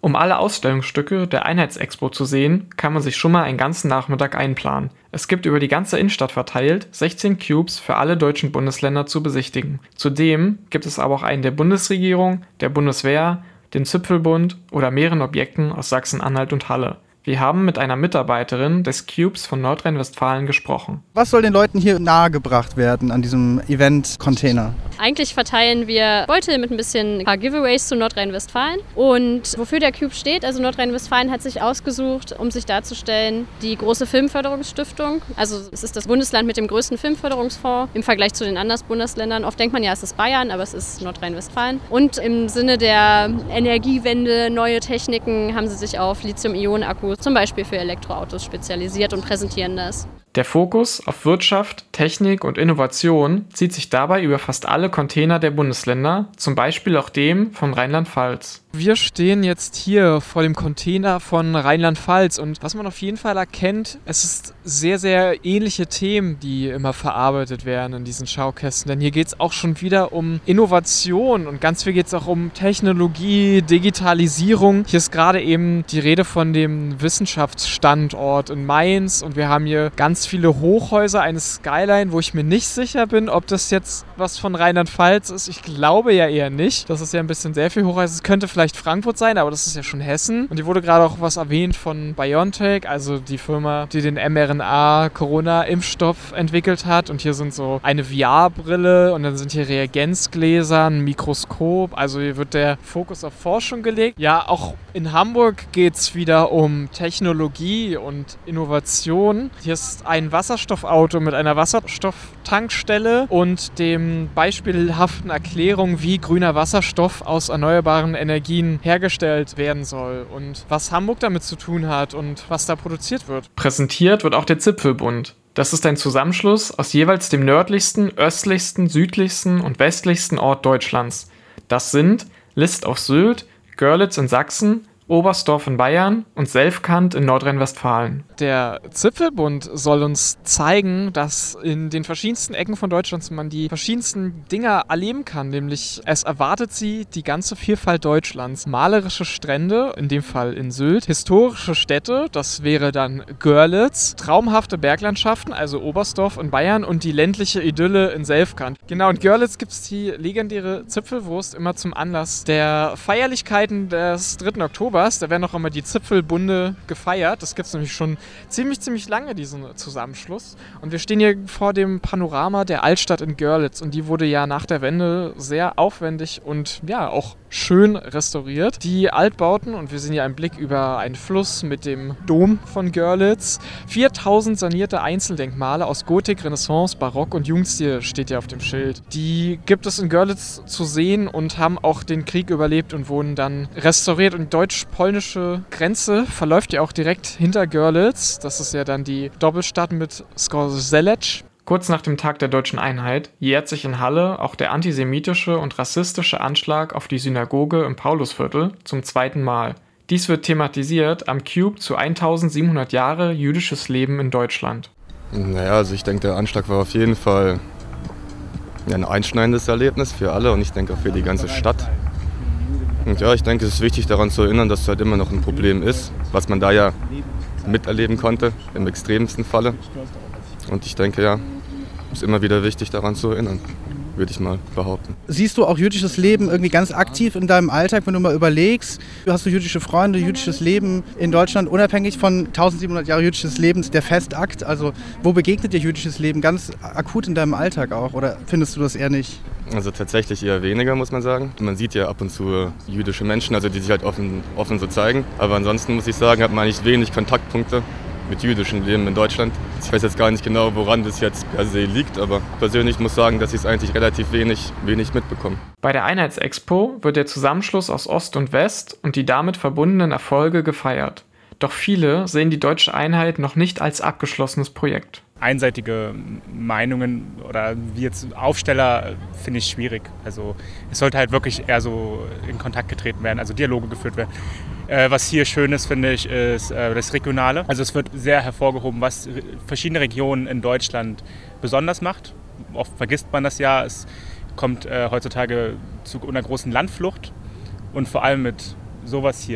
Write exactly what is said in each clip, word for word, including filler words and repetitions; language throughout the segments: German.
Um alle Ausstellungsstücke der Einheitsexpo zu sehen, kann man sich schon mal einen ganzen Nachmittag einplanen. Es gibt über die ganze Innenstadt verteilt sechzehn Cubes für alle deutschen Bundesländer zu besichtigen. Zudem gibt es aber auch einen der Bundesregierung, der Bundeswehr, den Zipfelbund oder mehreren Objekten aus Sachsen-Anhalt und Halle. Wir haben mit einer Mitarbeiterin des Cubes von Nordrhein-Westfalen gesprochen. Was soll den Leuten hier nahegebracht werden an diesem Event-Container? Eigentlich verteilen wir Beutel mit ein bisschen Giveaways zu Nordrhein-Westfalen. Und wofür der Cube steht, also Nordrhein-Westfalen hat sich ausgesucht, um sich darzustellen, die große Filmförderungsstiftung. Also es ist das Bundesland mit dem größten Filmförderungsfonds im Vergleich zu den anderen Bundesländern. Oft denkt man ja, es ist Bayern, aber es ist Nordrhein-Westfalen. Und im Sinne der Energiewende, neue Techniken, haben sie sich auf Lithium-Ionen-Akkus zum Beispiel für Elektroautos spezialisiert und präsentieren das. Der Fokus auf Wirtschaft, Technik und Innovation zieht sich dabei über fast alle Container der Bundesländer, zum Beispiel auch dem von Rheinland-Pfalz. Wir stehen jetzt hier vor dem Container von Rheinland-Pfalz und was man auf jeden Fall erkennt, es ist sehr, sehr ähnliche Themen, die immer verarbeitet werden in diesen Schaukästen. Denn hier geht es auch schon wieder um Innovation und ganz viel geht es auch um Technologie, Digitalisierung. Hier ist gerade eben die Rede von dem Wissenschaftsstandort in Mainz und wir haben hier ganz viele Hochhäuser, eine Skyline, wo ich mir nicht sicher bin, ob das jetzt was von Rheinland-Pfalz ist. Ich glaube ja eher nicht. Das ist ja ein bisschen sehr viel Hochhäuser. Es könnte vielleicht Frankfurt sein, aber das ist ja schon Hessen. Und hier wurde gerade auch was erwähnt von BioNTech, also die Firma, die den mRNA-Corona-Impfstoff entwickelt hat. Und hier sind so eine V R-Brille und dann sind hier Reagenzgläser, ein Mikroskop. Also hier wird der Fokus auf Forschung gelegt. Ja, auch in Hamburg geht es wieder um Technologie und Innovation. Hier ist ein Wasserstoffauto mit einer Wasserstofftankstelle und dem beispielhaften Erklärung, wie grüner Wasserstoff aus erneuerbaren Energien hergestellt werden soll und was Hamburg damit zu tun hat und was da produziert wird. Präsentiert wird auch der Zipfelbund. Das ist ein Zusammenschluss aus jeweils dem nördlichsten, östlichsten, südlichsten und westlichsten Ort Deutschlands. Das sind List auf Sylt, Görlitz in Sachsen, Oberstdorf in Bayern und Selfkant in Nordrhein-Westfalen. Der Zipfelbund soll uns zeigen, dass in den verschiedensten Ecken von Deutschland man die verschiedensten Dinge erleben kann. Nämlich es erwartet sie die ganze Vielfalt Deutschlands. Malerische Strände, in dem Fall in Sylt, historische Städte, das wäre dann Görlitz, traumhafte Berglandschaften, also Oberstdorf in Bayern und die ländliche Idylle in Selfkant. Genau, in Görlitz gibt es die legendäre Zipfelwurst immer zum Anlass der Feierlichkeiten des dritten Oktober. Da werden auch immer die Zipfelbunde gefeiert. Das gibt es nämlich schon ziemlich, ziemlich lange, diesen Zusammenschluss. Und wir stehen hier vor dem Panorama der Altstadt in Görlitz. Und die wurde ja nach der Wende sehr aufwendig und ja auch schön restauriert. Die Altbauten, und wir sehen hier einen Blick über einen Fluss mit dem Dom von Görlitz. viertausend sanierte Einzeldenkmale aus Gotik, Renaissance, Barock und Jugendstil steht hier auf dem Schild. Die gibt es in Görlitz zu sehen und haben auch den Krieg überlebt und wurden dann restauriert. Und deutsch-polnische Grenze verläuft ja auch direkt hinter Görlitz. Das ist ja dann die Doppelstadt mit Zgorzelec. Kurz nach dem Tag der deutschen Einheit jährt sich in Halle auch der antisemitische und rassistische Anschlag auf die Synagoge im Paulusviertel zum zweiten Mal. Dies wird thematisiert am Cube zu eintausendsiebenhundert Jahre jüdisches Leben in Deutschland. Naja, also ich denke, der Anschlag war auf jeden Fall ein einschneidendes Erlebnis für alle und ich denke auch für die ganze Stadt. Und ja, ich denke, es ist wichtig daran zu erinnern, dass es halt immer noch ein Problem ist, was man da ja miterleben konnte, im extremsten Falle. Und ich denke, ja, es ist immer wieder wichtig daran zu erinnern, würde ich mal behaupten. Siehst du auch jüdisches Leben irgendwie ganz aktiv in deinem Alltag, wenn du mal überlegst? Hast du jüdische Freunde, jüdisches Leben in Deutschland, unabhängig von eintausendsiebenhundert Jahre jüdisches Lebens, der Festakt? Also wo begegnet dir jüdisches Leben ganz akut in deinem Alltag auch? Oder findest du das eher nicht? Also tatsächlich eher weniger, muss man sagen. Man sieht ja ab und zu jüdische Menschen, also die sich halt offen, offen so zeigen. Aber ansonsten muss ich sagen, hat man eigentlich wenig Kontaktpunkte mit jüdischem Leben in Deutschland. Ich weiß jetzt gar nicht genau, woran das jetzt per se liegt, aber persönlich muss ich sagen, dass ich es eigentlich relativ wenig, wenig mitbekomme. Bei der Einheitsexpo wird der Zusammenschluss aus Ost und West und die damit verbundenen Erfolge gefeiert. Doch viele sehen die deutsche Einheit noch nicht als abgeschlossenes Projekt. Einseitige Meinungen oder wie jetzt Aufsteller finde ich schwierig. Also es sollte halt wirklich eher so in Kontakt getreten werden, also Dialoge geführt werden. Äh, was hier schön ist, finde ich, ist äh, das Regionale. Also es wird sehr hervorgehoben, was re- verschiedene Regionen in Deutschland besonders macht. Oft vergisst man das ja. Es kommt äh, heutzutage zu einer großen Landflucht und vor allem mit sowas hier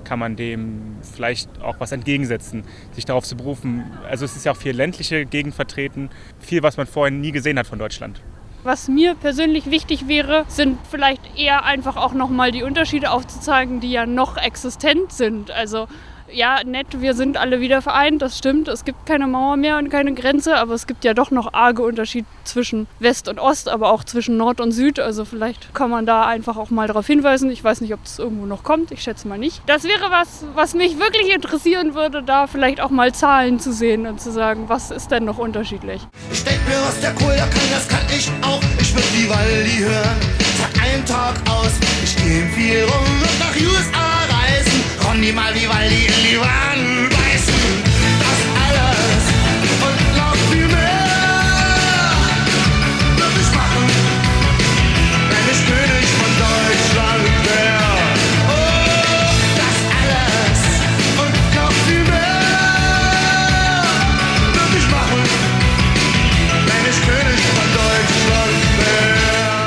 kann man dem vielleicht auch was entgegensetzen, sich darauf zu berufen. Also es ist ja auch viel ländliche Gegend vertreten, viel, was man vorher nie gesehen hat von Deutschland. Was mir persönlich wichtig wäre, sind vielleicht eher einfach auch nochmal die Unterschiede aufzuzeigen, die ja noch existent sind. Also ja, nett, wir sind alle wieder vereint, das stimmt. Es gibt keine Mauer mehr und keine Grenze, aber es gibt ja doch noch arge Unterschied zwischen West und Ost, aber auch zwischen Nord und Süd. Also vielleicht kann man da einfach auch mal darauf hinweisen. Ich weiß nicht, ob das irgendwo noch kommt, ich schätze mal nicht. Das wäre was, was mich wirklich interessieren würde, da vielleicht auch mal Zahlen zu sehen und zu sagen, was ist denn noch unterschiedlich. Ich denk mir, was der cool, der kann, das kann ich auch. Ich will Vivaldi hören, Tag ein, Tag aus. Ich geh viel rum und nach U S A reisen. Ronny mal Vivaldi in die Wangen beißen. Das alles und noch viel mehr würde ich machen, wenn ich König von Deutschland wär. Oh, das alles und noch viel mehr würde ich machen, wenn ich König von Deutschland wär.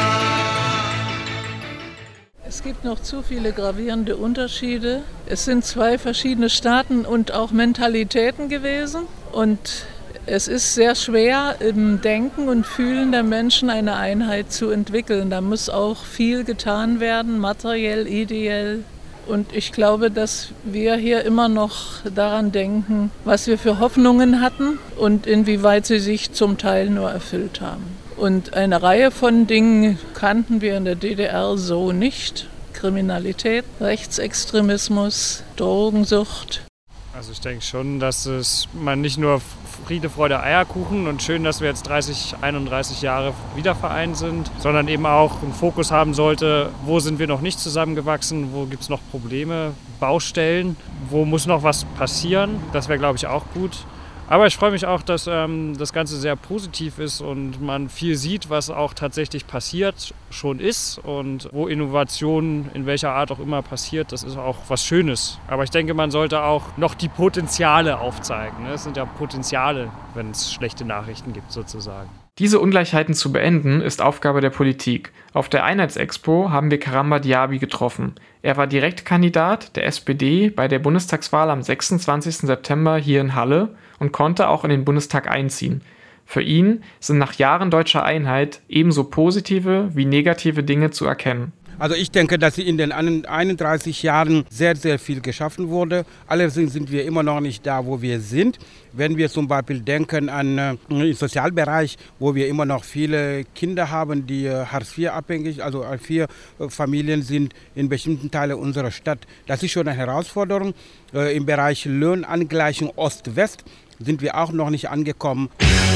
Es gibt noch zu viele gravierende Unterschiede. Es sind zwei verschiedene Staaten und auch Mentalitäten gewesen. Und es ist sehr schwer, im Denken und Fühlen der Menschen eine Einheit zu entwickeln. Da muss auch viel getan werden, materiell, ideell. Und ich glaube, dass wir hier immer noch daran denken, was wir für Hoffnungen hatten und inwieweit sie sich zum Teil nur erfüllt haben. Und eine Reihe von Dingen kannten wir in der D D R so nicht. Kriminalität, Rechtsextremismus, Drogensucht. Also ich denke schon, dass es man nicht nur Friede, Freude, Eierkuchen und schön, dass wir jetzt dreißig, einunddreißig Jahre wieder vereint sind, sondern eben auch einen Fokus haben sollte, wo sind wir noch nicht zusammengewachsen, wo gibt es noch Probleme, Baustellen, wo muss noch was passieren. Das wäre, glaube ich, auch gut. Aber ich freue mich auch, dass ähm, das Ganze sehr positiv ist und man viel sieht, was auch tatsächlich passiert, schon ist und wo Innovation in welcher Art auch immer passiert, das ist auch was Schönes. Aber ich denke, man sollte auch noch die Potenziale aufzeigen. Es sind ja Potenziale, wenn es schlechte Nachrichten gibt sozusagen. Diese Ungleichheiten zu beenden, ist Aufgabe der Politik. Auf der Einheitsexpo haben wir Karamba Diaby getroffen. Er war Direktkandidat der S P D bei der Bundestagswahl am sechsundzwanzigsten September hier in Halle und konnte auch in den Bundestag einziehen. Für ihn sind nach Jahren deutscher Einheit ebenso positive wie negative Dinge zu erkennen. Also ich denke, dass in den einunddreißig Jahren sehr, sehr viel geschaffen wurde. Allerdings sind wir immer noch nicht da, wo wir sind. Wenn wir zum Beispiel denken an äh, den Sozialbereich, wo wir immer noch viele Kinder haben, die äh, Hartz vier abhängig, also Hartz vier Familien sind in bestimmten Teilen unserer Stadt. Das ist schon eine Herausforderung. Äh, Im Bereich Lohnangleichung Ost-West sind wir auch noch nicht angekommen.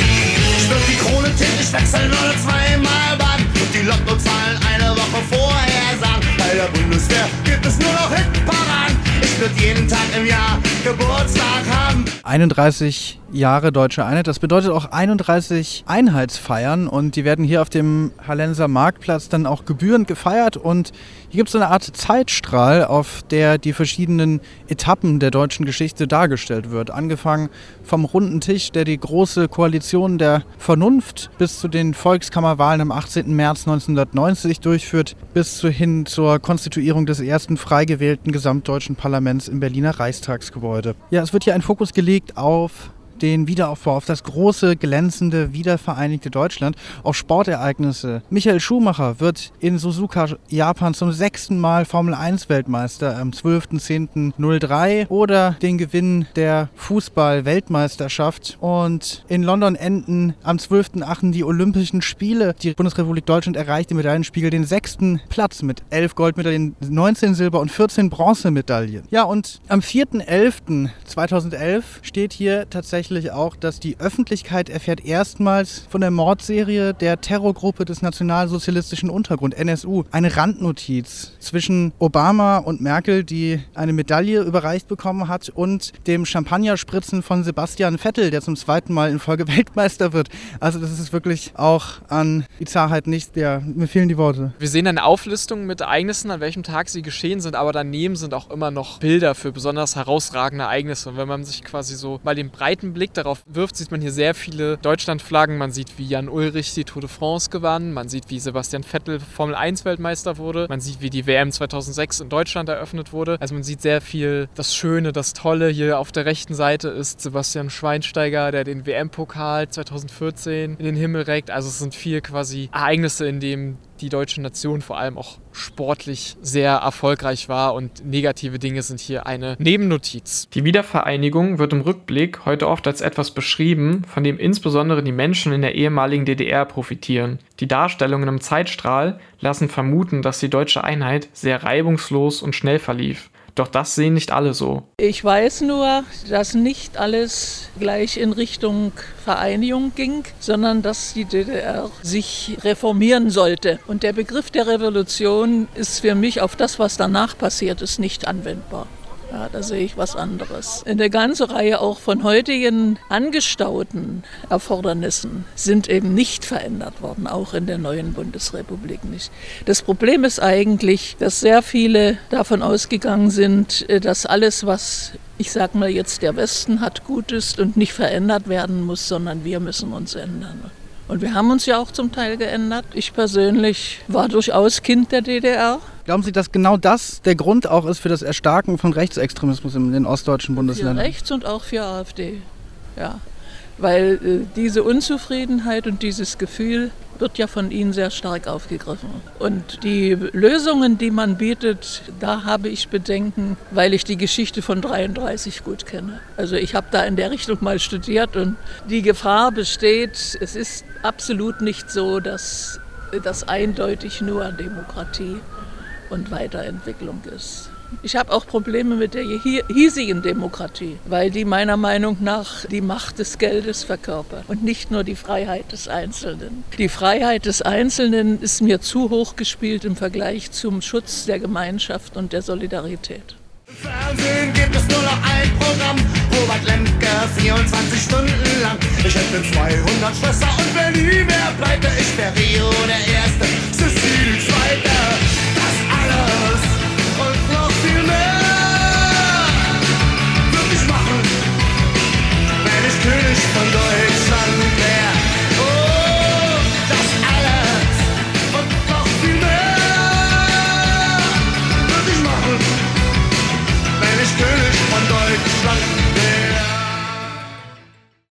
Ich würde die Krone täglich wechseln oder zweimal baden und die Lottozahlen eine Woche vorher sagen. Bei der Bundeswehr gibt es nur noch Hitparaden. Ich würde jeden Tag im Jahr Geburtstag haben. einunddreißig Jahre Deutsche Einheit, das bedeutet auch einunddreißig Einheitsfeiern und die werden hier auf dem Hallenser Marktplatz dann auch gebührend gefeiert und hier gibt es so eine Art Zeitstrahl, auf der die verschiedenen Etappen der deutschen Geschichte dargestellt wird. Angefangen vom runden Tisch, der die große Koalition der Vernunft bis zu den Volkskammerwahlen am achtzehnten März neunzehnhundertneunzig durchführt, bis hin zur Konstituierung des ersten frei gewählten gesamtdeutschen Parlaments im Berliner Reichstagsgebäude. Ja, es wird hier ein Fokus gelegt auf den Wiederaufbau, auf das große, glänzende, wiedervereinigte Deutschland, auf Sportereignisse. Michael Schumacher wird in Suzuka, Japan zum sechsten Mal Formel eins Weltmeister am zwölften zehnten null drei oder den Gewinn der Fußball-Weltmeisterschaft. Und in London enden am zwölften achten die Olympischen Spiele. Die Bundesrepublik Deutschland erreicht im Medaillenspiegel den sechsten Platz mit elf Goldmedaillen, neunzehn Silber- und vierzehn Bronzemedaillen. Ja, und am vierten elften zweitausendelf steht hier tatsächlich auch, dass die Öffentlichkeit erfährt erstmals von der Mordserie der Terrorgruppe des nationalsozialistischen Untergrund, N S U. Eine Randnotiz zwischen Obama und Merkel, die eine Medaille überreicht bekommen hat, und dem Champagnerspritzen von Sebastian Vettel, der zum zweiten Mal in Folge Weltmeister wird. Also das ist wirklich auch an die Zarheit nicht, ja, mir fehlen die Worte. Wir sehen eine Auflistung mit Ereignissen, an welchem Tag sie geschehen sind, aber daneben sind auch immer noch Bilder für besonders herausragende Ereignisse. Und wenn man sich quasi so mal den breiten Blick Blick darauf wirft, sieht man hier sehr viele Deutschlandflaggen. Man sieht, wie Jan Ullrich die Tour de France gewann. Man sieht, wie Sebastian Vettel Formel eins Weltmeister wurde. Man sieht, wie die W M zweitausendsechs in Deutschland eröffnet wurde. Also man sieht sehr viel das Schöne, das Tolle. Hier auf der rechten Seite ist Sebastian Schweinsteiger, der den W M-Pokal zweitausendvierzehn in den Himmel reckt. Also es sind viel quasi Ereignisse, in denen die deutsche Nation vor allem auch sportlich sehr erfolgreich war und negative Dinge sind hier eine Nebennotiz. Die Wiedervereinigung wird im Rückblick heute oft als etwas beschrieben, von dem insbesondere die Menschen in der ehemaligen D D R profitieren. Die Darstellungen im Zeitstrahl lassen vermuten, dass die deutsche Einheit sehr reibungslos und schnell verlief. Doch das sehen nicht alle so. Ich weiß nur, dass nicht alles gleich in Richtung Vereinigung ging, sondern dass die D D R sich reformieren sollte. Und der Begriff der Revolution ist für mich auf das, was danach passiert ist, nicht anwendbar. Ja, da sehe ich was anderes. Eine ganze Reihe auch von heutigen angestauten Erfordernissen sind eben nicht verändert worden, auch in der neuen Bundesrepublik nicht. Das Problem ist eigentlich, dass sehr viele davon ausgegangen sind, dass alles, was, ich sag mal jetzt, der Westen hat, gut ist und nicht verändert werden muss, sondern wir müssen uns ändern. Und wir haben uns ja auch zum Teil geändert. Ich persönlich war durchaus Kind der D D R. Glauben Sie, dass genau das der Grund auch ist für das Erstarken von Rechtsextremismus in den ostdeutschen Bundesländern? Für rechts und auch für AfD, ja. Weil äh, diese Unzufriedenheit und dieses Gefühl wird ja von ihnen sehr stark aufgegriffen. Und die Lösungen, die man bietet, da habe ich Bedenken, weil ich die Geschichte von dreiunddreißig gut kenne. Also ich habe da in der Richtung mal studiert und die Gefahr besteht, es ist absolut nicht so, dass das eindeutig nur Demokratie und Weiterentwicklung ist. Ich habe auch Probleme mit der hiesigen Demokratie, weil die meiner Meinung nach die Macht des Geldes verkörpert und nicht nur die Freiheit des Einzelnen. Die Freiheit des Einzelnen ist mir zu hoch gespielt im Vergleich zum Schutz der Gemeinschaft und der Solidarität. Im Fernsehen gibt es nur noch ein Programm, Robert Lemke, vierundzwanzig Stunden lang. Ich hätte zweihundert Schwestern und wenn nie mehr pleite